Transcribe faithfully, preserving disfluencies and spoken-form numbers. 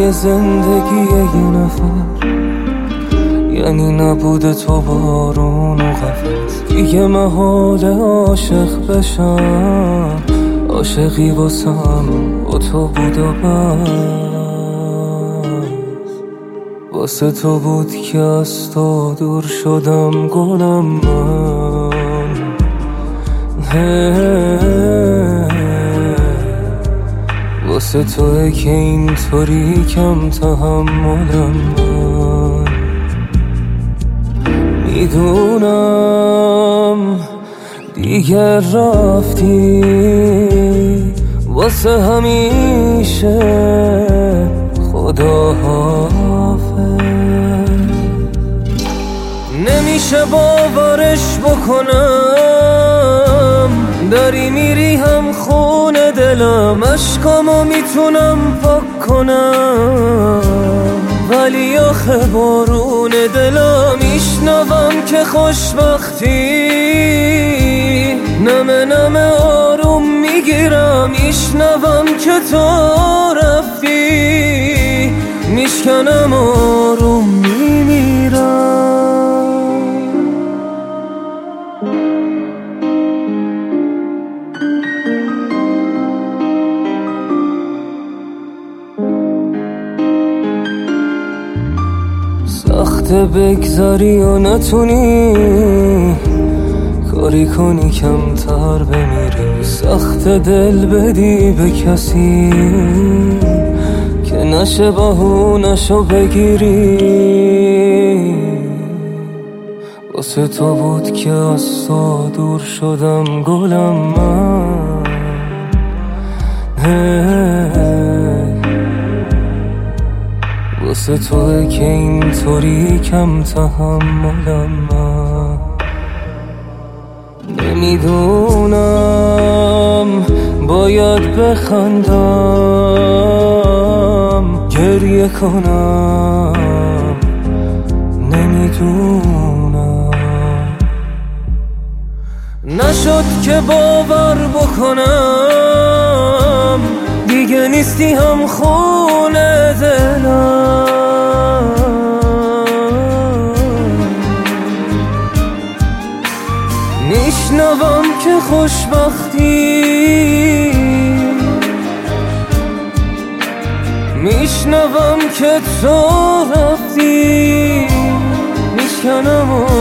معنی زندگی یه نفر یعنی نبوده تو بارون و قفس. دیگه محال عاشق بشم، عاشقی واسم با تو بود و بس. واسه تو بود که از تو دور شدم گلم من. واسه توه که اینطوری کم تحملم من. میدونم دیگر رفتی واسه همیشه، خدا حافظ. نمیشه باورش بکنم داری میری هم خونه دلم، اشکامو میتونم پاک کنم ولی آخه بارون دلم. میشنوم که خوشبختی نمه نمه آروم میگیرم، میشنوم که تو رفتی میشکنم آروم میمیرم. سخته بگذاری و نتونی کاری کنی کمتر بمیری، سخت دل بدی به کسی که نشه بهونشو بگیری. واسه تو بود که از تو دور شدم گلم من. واسه توه که اینطوری کم تحملم من. نمیدونم باید بخندم گریه کنم، نمیدونم. نشد که باور بکنم دیگه نیستی هم خونه دلم. میشنوم که خوشبختی میشنوم که تو رفتی میشکنم